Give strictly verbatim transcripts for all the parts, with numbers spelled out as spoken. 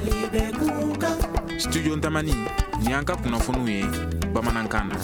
Studio Ntamani ni an ka kunnafoniw ye bamanankan na.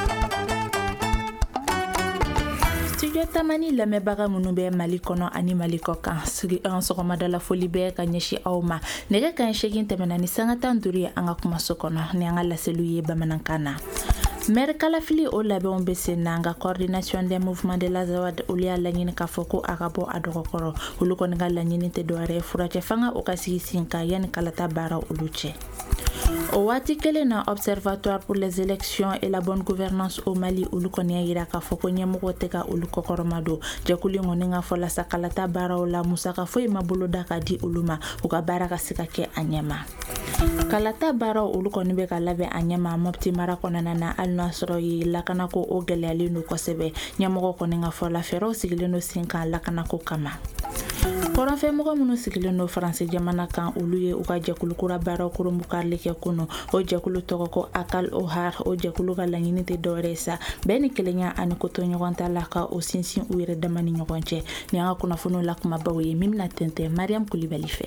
Studio Tamani lamɛnbaga minnu bɛ Mali kɔnɔ ani Mali kɔ kan sigi an sɔgɔmada la foli bɛ ka ɲɛsi aw ma. Nɛgɛ kan segin tɛmɛna ni sanga tan duuru ye an ka kumaso kɔnɔ ni an ka laseliw ye bamanankan na. Maire Kalafili o labɛnw bɛ sen na nka coordination des mouvements de la Zawad olu y'a laɲini k'a fɔ ko a ka bɔ a dɔgɔkɔrɔ. Olu kɔni ka laɲini tɛ dɔwɛrɛ ye furacɛ fanga o ka sigi sen kan yanni kalata baara olu cɛ. O waati kelen na Observatoire pour les élections et la bonne gouvernance au Mali olu kɔni y'a yira k'a fɔ ko ɲɛmɔgɔ tɛ ka olu kɔkɔrɔma don. Jɛkulu in kɔni ka fɔ la sa kalata baaraw la musaka foyi ma bolo da ka di olu ma u ka baara ka se ka kɛ a ɲɛma. Kalata baaraw olu kɔni bɛ ka labɛn a ɲɛma Mopti mara kɔnɔna na hali n'a sɔrɔ ye lakanako o gɛlɛyalen don kosɛbɛ. Ɲɛmɔgɔ kɔni ka fɔ la fɛɛrɛw sigilen don sen kan lakanako kama. Kɔrɔnfɛmɔgɔ minnu sigilen don Faransi jamana kan olu ye u ka jɛkulu kura baaraw kurumbu karili kɛ kunu. O jɛkulu tɔgɔ ko Akal Ohar o jɛkulu ka laɲini tɛ dɔwɛrɛ sa bɛɛ ni kelenya ani koto ɲɔgɔn ta la ka o sinsin u yɛrɛ dama ni ɲɔgɔn cɛ. Ni an ka kunnafoniw la kumabaw ye min bɛna tɛntɛn Mariam Kulibali fɛ.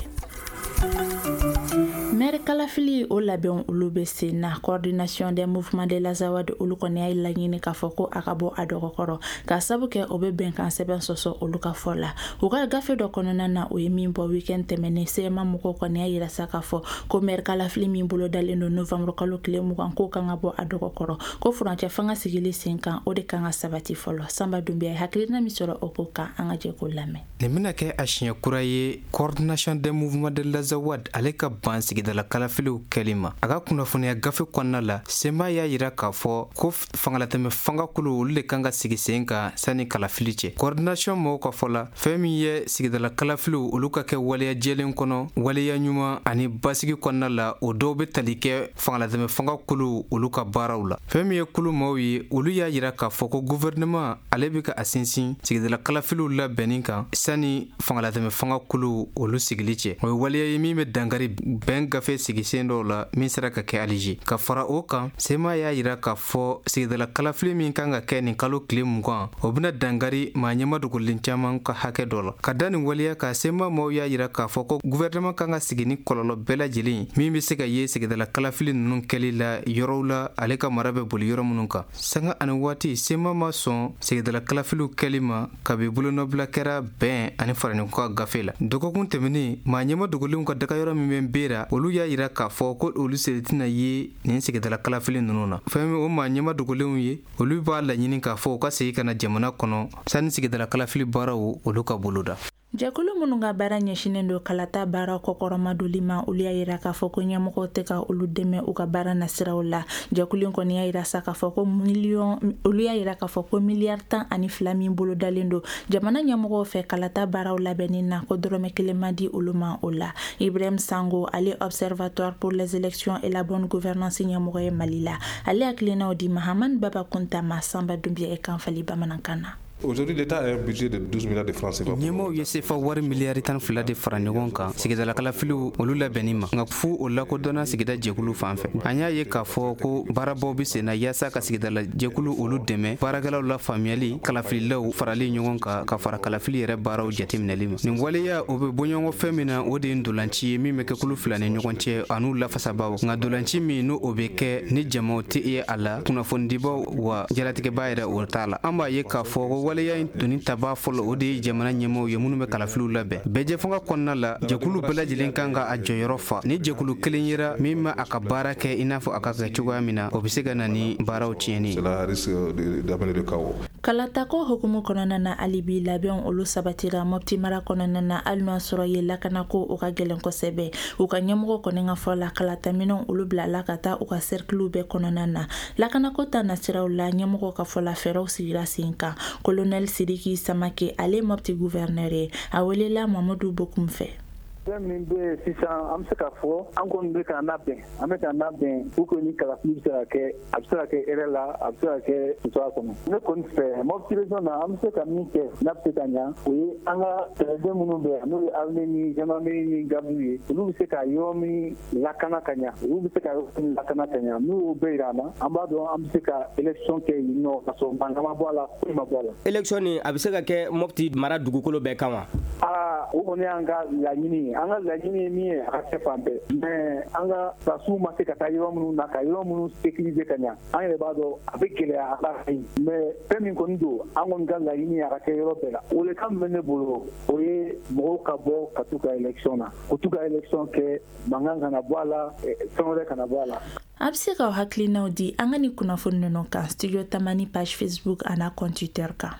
Maire Kalafili o labɛn olu bɛ sen na coordination des mouvements de la Zawad olu kɔni y'a laɲini k'a fɔ ko a ka bɔ a dɔgɔkɔrɔ k'a sabu kɛ o bɛ bɛnkan sɛbɛn sɔsɔ olu ka fɔ la. U ka gafe dɔ kɔnɔna na o ye min bɔ weekend tɛmɛnen C M A mɔgɔw kɔni y'a yira sa k'a fɔ ko Maire Kalafili min bolo dalen don novembre kalo tile mugan ko kan ka bɔ a dɔgɔkɔrɔ ko furancɛ fanga sigili sen kan o de kan ka sabati fɔlɔ. Samba Dumbiya hakilina min sɔrɔ o ko kan an ka jɛ k'o lamɛn. Nin bɛna kɛ a siɲɛ kura ye coordination des mouvements de la Zawad ale ka ban sigidala Kalafiliw kɛli ma. A ka kunnafoniya gafe kɔnɔna la C M A y'a yira k'a fɔ ko fangalatɛmɛ fangakulu olu de kan ka sigi sen kan sani Kalafili cɛ. Coordination mɔgɔw ka fɔ la fɛn min ye sigidala Kalafiliw olu ka kɛ waleya jɛlen kɔnɔ waleya ɲuman ani basigi kɔnɔna la o dɔw bɛ tali kɛ fangalatɛmɛ fangakulu olu ka baaraw la. Fɛn min ye kulu mɔgɔw ye olu y'a yira k'a fɔ ko gouvernement ale bɛ ka a sinsin sigidala Kalafiliw labɛnni kan sani fangalatɛmɛ fangakulu olu sigili cɛ. O ye waleya ye min bɛ dankari bɛn gafe sigi sen dɔw la min sera ka kɛ Alize. Ka fara o kan C M A y'a yira k'a fɔ sigidala Kalafili min kan ka kɛ nin kalo tile mugan o bɛna dankari maa ɲɛma dogolen caman ka hakɛ dɔ la. Ka da nin waleya ka C M A mɔgɔw y'a yira k'a fɔ ko gouvernement kan ka sigi ni kɔlɔlɔ bɛɛ lajɛlen min bɛ se ka ye sigidala Kalafili ninnu kɛli la yɔrɔw la ale ka mara bɛ boli yɔrɔ minnu kan. Sanga ani waati C M A ma sɔn sigidala Kalafiliw kɛli ma kabi bolonɔbila kɛra bɛn ani faraɲɔgɔn ka gafe la. Dɔgɔkun tɛmɛnen maa ɲɛma dogolenw ka daga yɔrɔ min bɛ Bera olu y'a yira k'a fɔ ko olu se tɛna ye nin sigidala Kalafili ninnu na. Fɛn min o maa ɲɛma dogolenw ye olu b'a laɲini k'a fɔ u ka segin ka na jamana kɔnɔ sani sigidala Kalafili baaraw olu ka boloda. Jɛkulu minnu ka baara ɲɛsinen don kalata baara kɔkɔrɔma doli ma olu y'a yira k'a fɔ ko ɲɛmɔgɔw tɛ ka olu dɛmɛ u ka baara nasiraw la. Jɛkulu in kɔni y'a yira sa k'a fɔ ko miliyɔn olu y'a yira k'a fɔ ko miliyari tan ani fila min bolo dalen don jamana ɲɛmɔgɔw fɛ kalata baaraw labɛnni na ko dɔrɔmɛ kelen ma di olu ma o la. Ibrahim Sango ale Observatoire pour les élections et la bonne gouvernance ɲɛmɔgɔ ye Mali la. Ale hakilinaw di Mahamani Baba Kunta ma Samba Dumbiya kan fali bamanankan na. Aujourd'hui, l'État a un budget de douze milliards de francs C F A. Ɲɛmɔgɔw ye sefa wari miliyari tan fila de fara ɲɔgɔn kan sigidala Kalafiliw olu labɛnni ma nka fu o lakodɔnna sigida jɛkulu fan fɛ. An y'a ye k'a fɔ ko baarabaw bɛ sen na yaasa ka sigidala jɛkulu olu dɛmɛ baarakɛlaw la faamuyali kalafililaw farali ɲɔgɔn kan ka fara Kalafili yɛrɛ baaraw jateminɛli ma. Nin waleya o bɛ bɔ ɲɔgɔn fɛn min na o de ye ndolanci ye min bɛ kɛ kulu fila ni ɲɔgɔn cɛ an'u lafasabaw nka ndolanci min n'o o bɛ kɛ ni jamaw tɛ ye a la kunnafonidibaw wa jaratigɛba yɛrɛ o t'a la. An b'a ye k'a fɔ ko waleya in doni taba fɔlɔ o de ye jamana ɲɛmɔgɔw ye minnu bɛ Kalafiliw labɛn. Bɛɛ fanga kɔnɔna la jɛkulu bɛɛ lajɛlen kan ka a jɔyɔrɔ fa. Ni jɛkulu kelen yera min ma a ka baara kɛ i n'a fɔ a ka kɛ cogoya min na o bɛ se ka na ni baaraw tiɲɛni. Cela risque d'amener le chaos. Kalatako hukumu kɔnɔna na hali bi labɛnw olu sabatira Mopti mara kɔnɔna na hali n'a sɔrɔ ye lakanako o ka gɛlɛn kosɛbɛ. U ka ɲɛmɔgɔ kɔni ka fɔ la kalataminɛw olu bila la ka taa u ka cerclew bɛɛ kɔnɔna na. Lakanako ta nasiraw la ɲɛmɔgɔ ka fɔ la fɛɛrɛw sigira sen kan. Colonel Sidiki Samake ale Mopti gouverneur ye a welela Mamadou Bokoum fɛ. Fɛn min bɛ sisan an bɛ se k'a fɔ an kɔni bɛ k'an labɛn an bɛ k'an labɛn pour que ni Kalafili bɛ se ka kɛ a bɛ se ka kɛ hɛrɛ la a bɛ se ka kɛ sutura kɔnɔ. Ne kɔni fɛ Mopti région na an bɛ se ka min kɛ n'a bɛ se ka ɲa o ye an ka tɛrɛden minnu bɛ yan n'o ye armée ni gendarmerie ni gardes ye olu bɛ se ka yɔrɔ min lakana ka ɲa olu bɛ se ka yɔrɔ min lakana ka ɲa n'u y'o bɛɛ yira an na an b'a dɔn an bɛ se ka élection kɛ yen nɔ ka sɔrɔ mankan ma bɔ a la foyi ma bɔ a la. Élection nin a bɛ se ka kɛ Mopti mara dugukolo bɛɛ kan wa? Aa o kɔni y'an ka laɲini ye an ka laɲini ye min ye a ka kɛ fan bɛɛ mais an ka sasiw ma se ka taa yɔrɔ minnu na ka yɔrɔ minnu sécuriser ka ɲa an yɛrɛ b'a dɔn a bɛ gɛlɛya a b'a ka ɲi mais fɛn min kɔni don an kɔni ka laɲini ye a ka kɛ yɔrɔ bɛɛ la welekan min bɛ ne bolo o ye mɔgɔw ka bɔ ka t'u ka élection na u t'u ka élection kɛ mankan kana bɔ a la fɛn wɛrɛ kana bɔ a la. A bɛ se ka hakilinaw di an ka ni kunnafoni ninnu kan Studio Tamani page Facebook a n'a compte Twitter kan.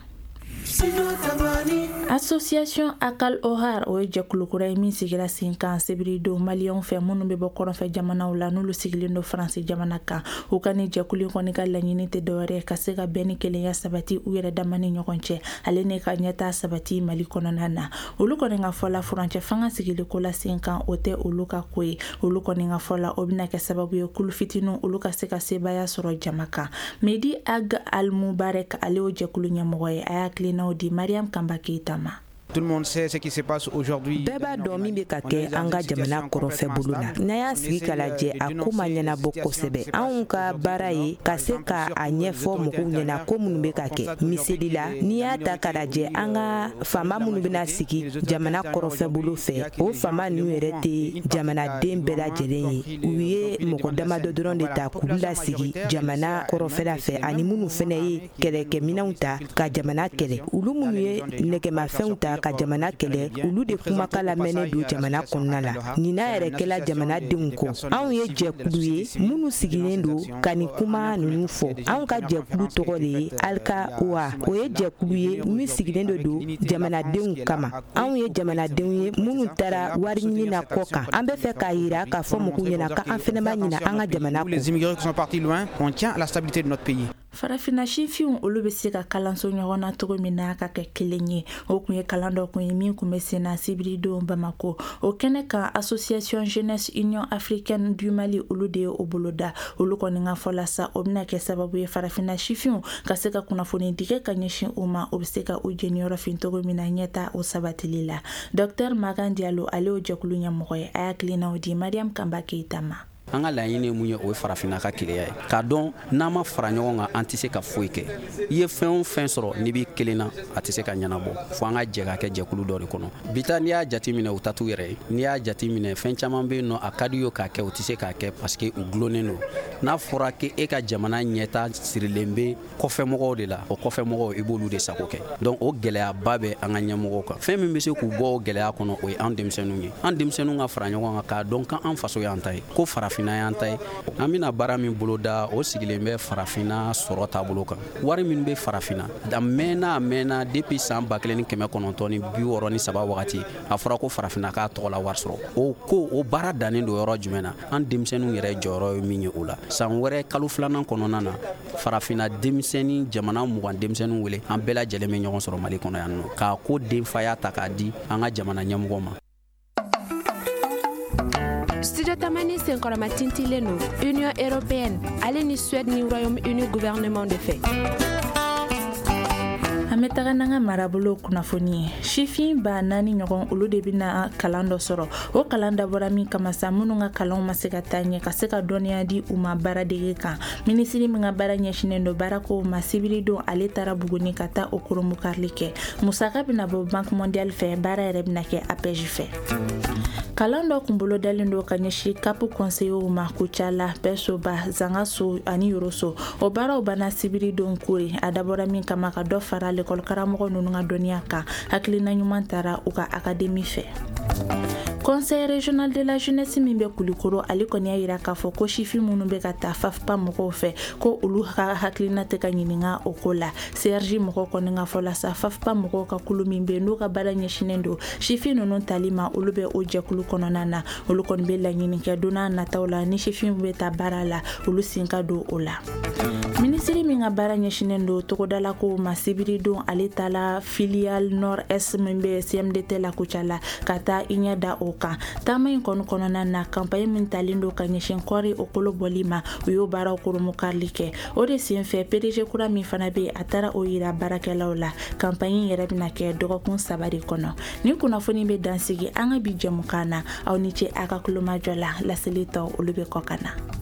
Association Akal Ohar o ye jɛkulu kura ye min sigira sen kan sebiridenw maliyɛnw fɛ minnu bɛ bɔ kɔrɔnfɛ jamanaw la n'olu sigilen don Faransi jamana kan u ka ni jɛkulu kɔni ka laɲini tɛ dɔwɛrɛ ka se ka bɛn ni kelenya sabati u yɛrɛ dama ni ɲɔgɔn cɛ ale ne ka ɲɛtaa sabati Mali kɔnɔna na olu kɔni ka fɔla furancɛ fanga sigili ko la sen kan o tɛ olu ka ko ye olu kɔni ka fɔla o bɛna kɛ sababu ye kulu fitinin olu ka se ka sebaya sɔrɔ jama kan Medi Ag Al Mubarak ale o jɛkulu ɲɛmɔgɔ ye a y'a kilinaw di Mariam Kamba Keita ma. Tout le monde sait ce qui se passe aujourd'hui. Bɛɛ b'a dɔn min bɛ ka kɛ an ka jamana kɔrɔfɛ bolo la. N'a y'a sigi ka lajɛ a ko ma ɲɛnabɔ kosɛbɛ. Anw ka baara ye ka se ka a ɲɛfɔ mɔgɔw ɲɛna ko minnu bɛ ka kɛ. Misali la, n'i y'a ta ka lajɛ an ka faama minnu bɛna sigi jamana kɔrɔfɛ bolo fɛ, o faama ninnu yɛrɛ tɛ jamanaden bɛɛ lajɛlen ye. U ye mɔgɔ damadɔ dɔrɔn de ta k'u lasigi jamana kɔrɔfɛla fɛ ani minnu fana ye kɛlɛkɛminɛnw ta ka jamana kɛlɛ. Olu minnu ye nɛgɛmafɛnw ta ka jamana kɛlɛ olu de kumakan lamɛnnen don jamana kɔnɔna la nin n'a yɛrɛ kɛla jamanadenw kɔ anw ye jɛkulu ye minnu sigilen don ka nin kuma ninnu fɔ anw ka jɛkulu tɔgɔ de ye Alka Oa o ye jɛkulu ye min sigilen don jamanadenw kama anw ye jamanadenw ye minnu taara wari ɲini na kɔ kan an bɛ fɛ k'a yira k'a fɔ mɔgɔw ɲɛna ka an fɛnɛ ma ɲina an ka jamana kɔ. Les immigrés qui sont partis loin, on tient à la stabilité de notre pays. Farafina sifinw olu bɛ se ka kalanso ɲɔgɔn na cogo min na ka kɛ kelen ye o kun ye kalan dɔ kun ye min kun bɛ sen na sibiridenw Bamako o kɛnɛ kan Association Jeunesse Union Africaine du Mali olu de ye o boloda olu kɔni ka fɔla sa o bɛna kɛ sababu ye farafina sifinw ka se ka kunnafoni dige ka ɲɛsin u ma o bɛ se ka u jeniyɔrɔ fin cogo min na ɲɛta o sabatili la Docteur Magan Diallo ale o jɛkulu ɲɛmɔgɔ ye a y'a kilinaw di Mariam Kamba Keita ma. An ka laɲini mun ye o ye farafina ka keleya ye k'a dɔn n'an ma fara ɲɔgɔn kan an tɛ se ka foyi kɛ i ye fɛn o fɛn sɔrɔ n'i b'i kelen na a tɛ se ka ɲɛnabɔ fo an ka jɛ ka kɛ jɛkulu dɔ de kɔnɔ bita n'i y'a jate minɛ u ta t'u yɛrɛ ye n'i y'a jate minɛ fɛn caman bɛ yen nɔ a ka di ye k'a kɛ u tɛ se k'a kɛ parce que u gulonnen don n'a fɔra ke e ka jamana ɲɛta sirilen bɛ kɔfɛmɔgɔw de la o kɔfɛmɔgɔw i b'olu de sago kɛ donc o gɛlɛyaba bɛ an ka ɲɛmɔgɔw kan fɛn min bɛ se k'u bɔ o gɛlɛya kɔnɔ o ye an denmisɛnninw ye an denmisɛnninw ka fara ɲɔgɔn kan k'a dɔn k'an faso y'an ta ye ko farafina y'an ta ye an bɛna baara min bolo da o sigilen bɛ farafina sɔrɔ taabolo kan wari min bɛ farafina da mɛnna a mɛnna depuis san ba kelen ni kɛmɛ kɔnɔntɔn ni bi wɔɔrɔ ni saba wagati a fɔra ko farafina k'a tɔgɔ la wari sɔrɔ o ko o baara dannen don yɔrɔ jumɛn na an denmisɛnninw yɛrɛ jɔyɔrɔ ye min ye o la san wɛrɛ kalo filanan kɔnɔna na farafina denmisɛnnin jamana mugan denmisɛnninw wele an bɛɛ lajɛlen bɛ ɲɔgɔn sɔrɔ Mali kɔnɔ yan nɔ k'a ko denfaya ta k'a di an ka jamana ɲɛmɔgɔw ma. Studio Tamani senkɔrɔma tintilen no Union Européenne ale ni Suède ni Royaume-Uni gouvernement de fait. An bɛ taga n'an ka marabolo kunnafoni ye sifin ba naani ɲɔgɔn olu de bɛna kalan dɔ sɔrɔ o kalan dabɔra min kama sa minnu ka kalanw ma se ka taa ɲɛ ka se ka dɔnniya di u ma baaradege kan minisiri min ka baara ɲɛsinnen don baarako ma sibiridon ale taara Buguni ka taa o koromukarili kɛ musaka bɛna bɔ Banque mondiale fɛ baara yɛrɛ bɛna kɛ A P E J fɛ. Kalan dɔ kun bolo dalen don ka ɲɛsin kapu conseillers ma Kucala, Besoba, Zangaso ani Yoroso o baaraw banna sibiridon kori a dabɔra min kama ka dɔ fara l'école karamɔgɔ ninnu ka dɔnniya kan hakilina ɲuman taara u ka académie fɛ. Conseil régional de la jeunesse min bɛ Kulikoro ale kɔni y'a yira k'a fɔ ko sifin minnu bɛ ka taa F A F P A mɔgɔw fɛ ko olu ka hakilina tɛ ka ɲininka o ko la C R J mɔgɔw kɔni ka fɔ la sa F A F P A mɔgɔw ka kulu min bɛ n'u ka baara ɲɛsinnen don sifin ninnu tali ma olu bɛ o jɛkulu kɔnɔna na olu kɔni bɛ laɲini kɛ don n'a nataw la ni sifin bɛ taa baara la olu sen ka don o la. Minisiri min ka baara ɲɛsinnen don togodala ko ma sibiridon ale taala filiale nord est min bɛ C M D T la Kucala ka taa i ɲɛ da o kan taama in kɔni kɔnɔna na campagne min talen don ka ɲɛsin kɔri o kolo bɔli ma u y'o baaraw koromukarili kɛ o de sen fɛ P D G kura min fana bɛ a taara o yira baarakɛlaw la campagne yɛrɛ bɛna kɛ dɔgɔkun saba de kɔnɔ ni kunnafoni bɛ dansigi an ka bi jɛmukan na aw ni ce a ka kulomajɔ la laseli tɔ olu bɛ kɔ ka na.